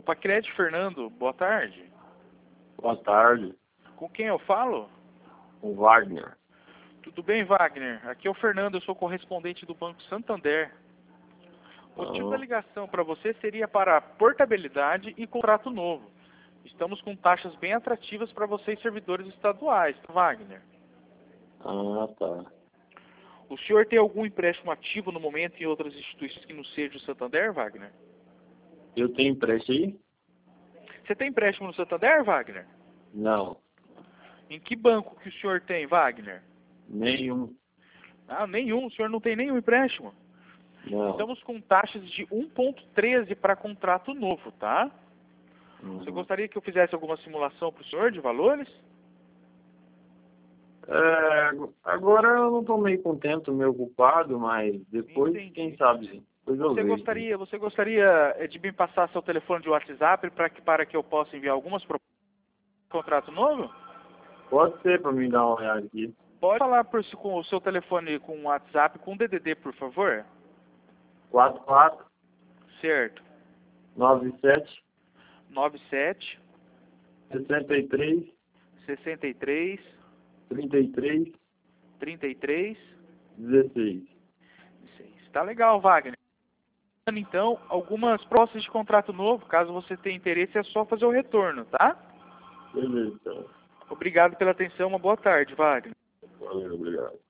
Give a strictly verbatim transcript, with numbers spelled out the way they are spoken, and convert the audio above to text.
Pacred Fernando, boa tarde. Boa tarde, Com quem eu falo? o Wagner. Tudo bem, Wagner? Aqui é o Fernando, eu sou correspondente do Banco Santander. O motivo da Ah, ligação para você seria para portabilidade e contrato novo. Estamos com taxas bem atrativas para vocês servidores estaduais, tá, Wagner? ah, tá. O senhor tem algum empréstimo ativo no momento em outras instituições que não seja o Santander, Wagner? Eu tenho empréstimo aí? Você tem empréstimo no Santander, Wagner? Não, Em que banco que o senhor tem, Wagner? nenhum. Ah, nenhum. O senhor não tem nenhum empréstimo? Não. Estamos com taxas de um ponto treze para contrato novo, tá? Você Uhum. gostaria que eu fizesse alguma simulação para o senhor de valores? É, agora eu não estou meio contente, meio ocupado, mas depois, Entendi. quem sabe, depois eu Você vejo. gostaria, você gostaria eh, de me passar seu telefone de WhatsApp para que, para que eu possa enviar algumas propostas de contrato novo? Pode ser para mim dar uma olhada aqui. Pode falar por, com o seu telefone com o WhatsApp com D D D, por favor? quatro quatro Certo. nove sete nove sete, sessenta e três sessenta e três, trinta e três trinta e três, dezesseis. Tá legal, Wagner. Então, algumas propostas de contrato novo, caso você tenha interesse, é só fazer o retorno, tá? Beleza, então. Obrigado pela atenção, uma boa tarde, Wagner. Valeu, obrigado.